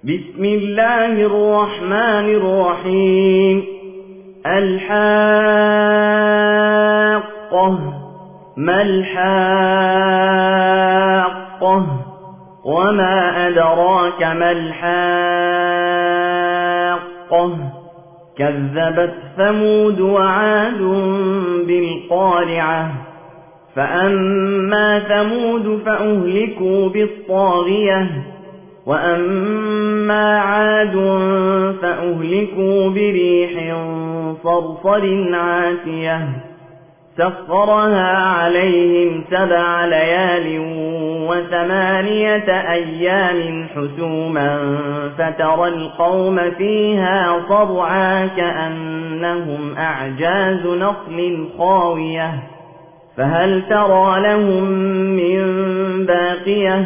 بسم الله الرحمن الرحيم. الحاقة ما الحاقة وما أدراك ما الحاقة كذبت ثمود وعاد بالقارعة فأما ثمود فأهلكوا بالطاغية وأما عاد فأهلكوا بريح صرصر عاتية سخرها عليهم 7 ليال و8 أيام حسوما فترى القوم فيها صرعا كأنهم أعجاز نخل خاوية فهل ترى لهم من باقية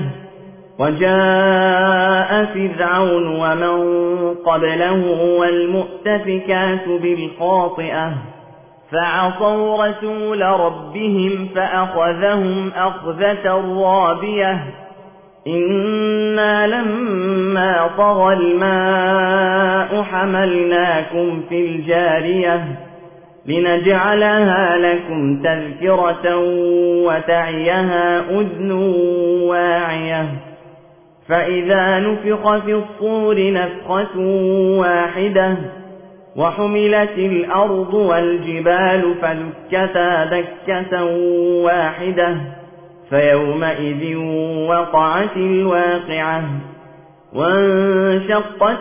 وجاء فرعون ومن قبله والمؤتفكات بالخاطئة فعصوا رسول ربهم فأخذهم أخذة رابية إنا لما طغى الماء حملناكم في الجارية لنجعلها لكم تذكرة وتعيها أذن واعية فإذا نفخ في الصور نفخة واحدة وحملت الأرض والجبال فدكتا دكة واحدة فيومئذ وقعت الواقعة وانشقت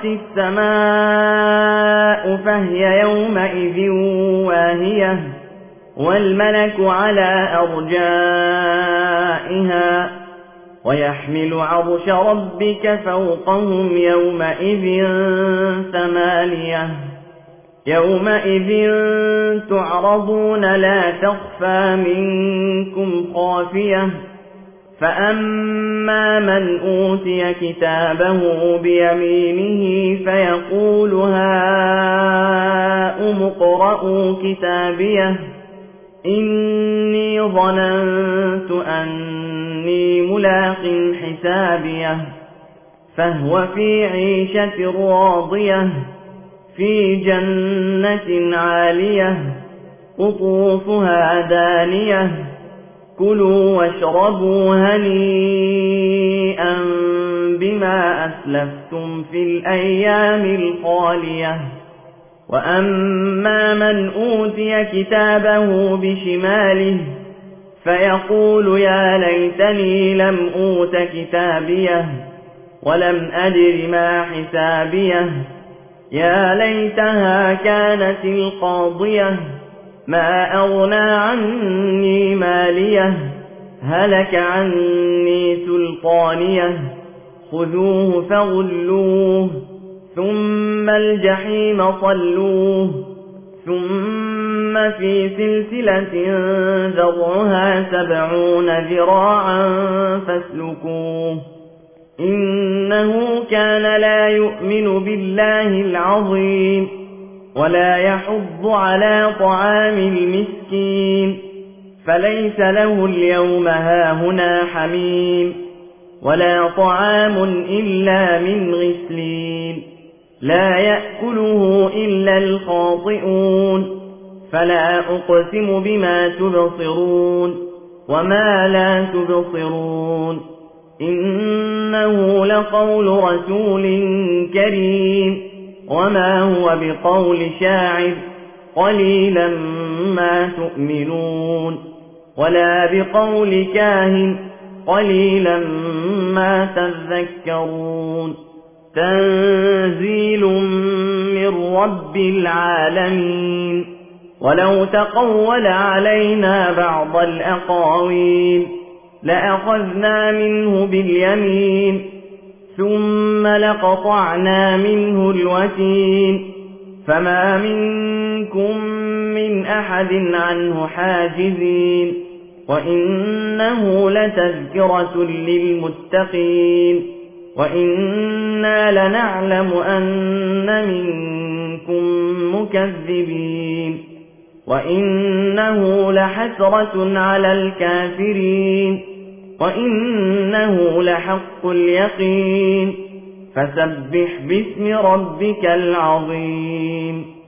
السماء فهي يومئذ واهية والملك على أرجائها ويحمل عرش ربك فوقهم يومئذ 8 يومئذ تعرضون لا تخفى منكم خافية فأما من أوتي كتابه بيمينه فيقول هاؤم اقرءوا كتابيه إني ظننت أني ملاق حسابيه فهو في عيشة راضية في جنة عالية قطوفها دانية كلوا واشربوا هنيئا بما أسلفتم في الأيام الخالية وأما من أوتي كتابه بشماله فيقول يا ليتني لم أوت كتابيه ولم أدر ما حسابيه يا ليتها كانت القاضية ما أغنى عني ماليه هلك عني سلطانيه خذوه فغلوه ثم الجحيم صلوه ثم في سلسلة ذرعها 70 ذراعا فاسلكوه إنه كان لا يؤمن بالله العظيم ولا يحض على طعام المسكين فليس له اليوم هاهنا حميم ولا طعام إلا من غسلين لا يأكله إلا الخاطئون فلا أقسم بما تبصرون وما لا تبصرون إنه لقول رسول كريم وما هو بقول شاعر قليلا ما تؤمنون ولا بقول كاهن قليلا ما تذكرون تنزيل من رب العالمين ولو تقول علينا بعض الأقاويل لأخذنا منه باليمين ثم لقطعنا منه الوتين فما منكم من أحد عنه حاجزين وإنه لتذكرة للمتقين وإنا لنعلم أن منكم مكذبين وإنه لحسرة على الكافرين وإنه لحق اليقين فسبح باسم ربك العظيم